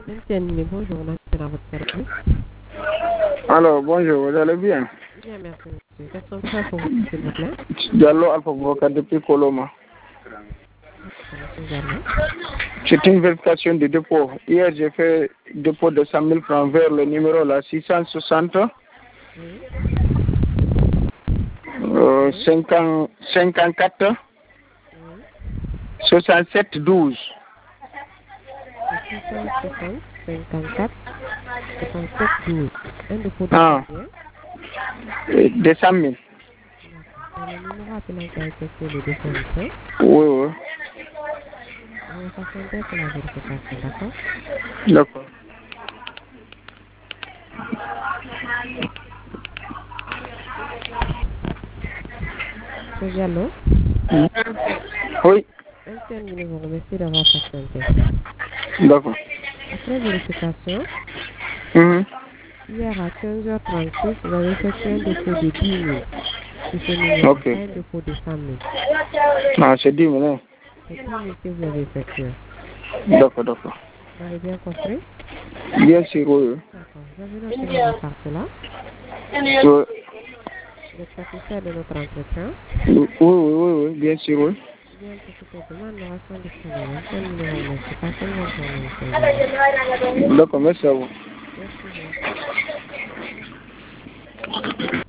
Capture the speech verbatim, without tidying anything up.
Etienne, bonjour, on a votre service. Alors, bonjour, vous allez bien? Bien, merci, monsieur. Quels sont vos pour vous, s'il vous plaît? Diallo Alpha Vocal depuis Coloma. Monsieur Diallo. C'est une vérification de dépôt. Hier, j'ai fait dépôt de cent mille francs vers le numéro là, six cent soixante. Oui. Euh, cinquante, cinquante-quatre. Oui. soixante-sept douze. six cent soixante, cinquante-quatre, soixante-sept douze. Un dépôt de Ah. combien? Euh, De cent mille. D'accord. C'est le numéro appelant qui a effectué le dépôt, monsieur. Oui, oui. On va patienter pour la vérification, d'accord? D'accord. Monsieur Diallo. Oui. Etienne, nous vous remercie d'avoir patienté. D'accord. Après vérification, Mhm. hier à quinze heures trente-six, vous avez effectué un dépôt de dix mille sur ce numéro, Ok. pas un dépôt de cent mille. Ah, c'est dix mille. Hein? C'est dix mille que vous avez effectué. D'accord, d'accord. Vous avez bien compris? Bien sûr, oui. D'accord. Je vais noter la partie là. Oui. Vous êtes satisfait de notre entretien? Oui, oui, oui, oui, bien sûr, oui. Bien, pour toutes les demandes, nous restons disponibles. Etienne, nous vous remercie. Passez une bonne journée, monsieur Diallo. D'accord, merci à vous. Merci bien.